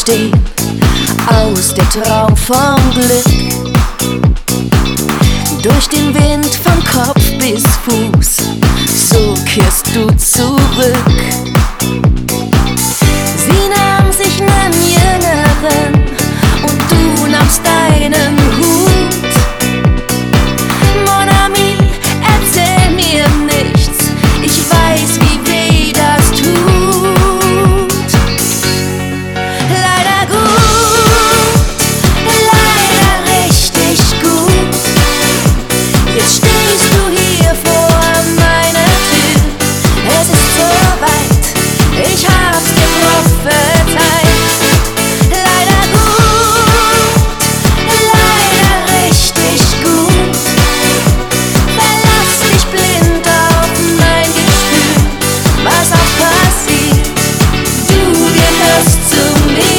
stehen, aus der Traum vom Glück. Durch den Wind von Kopf bis Fuß, so kehrst du zurück. Sie nahm sich nen Jüngeren und du nahmst deinen Hut. Mon ami, erzähl mir nichts, ich weiß, wie weh das tut. Leider gut, leider richtig gut. Jetzt stehst du hier vor meiner Tür. Es ist so weit, ich hab's dir prophezeit. Leider gut, leider richtig gut. Verlass dich blind auf mein Gefühl, was auch passiert, du gehörst zu mir.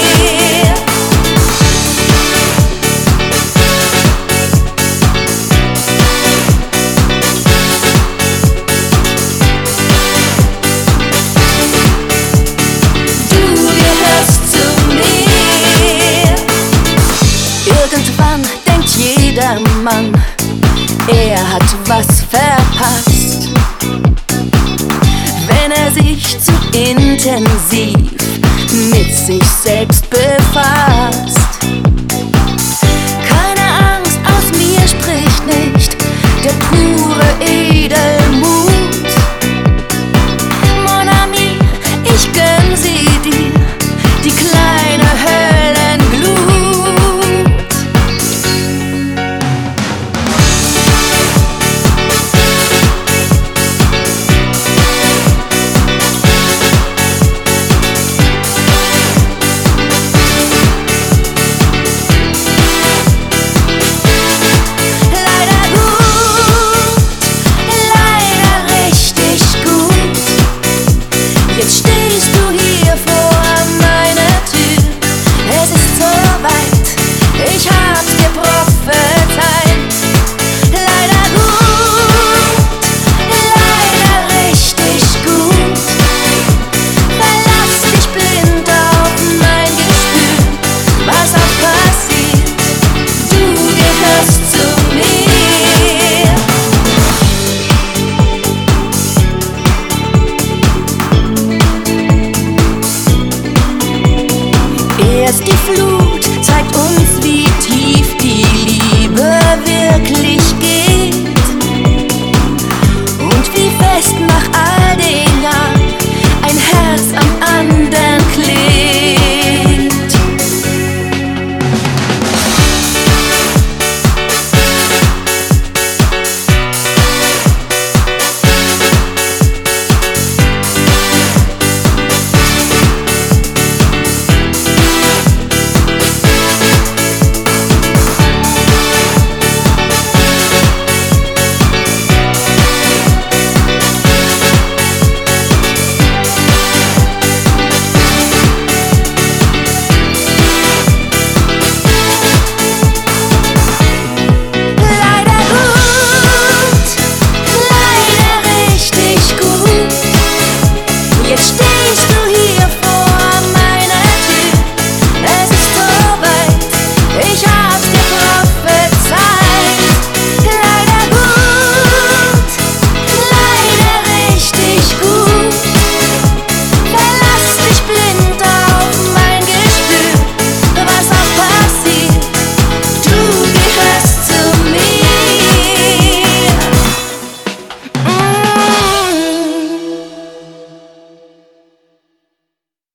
Irgendwann denkt jeder Mann, er hat was verpasst, wenn er sich zu intensiv mit sich selbst befasst. Keine Angst, aus mir spricht nicht der pure Edelmut.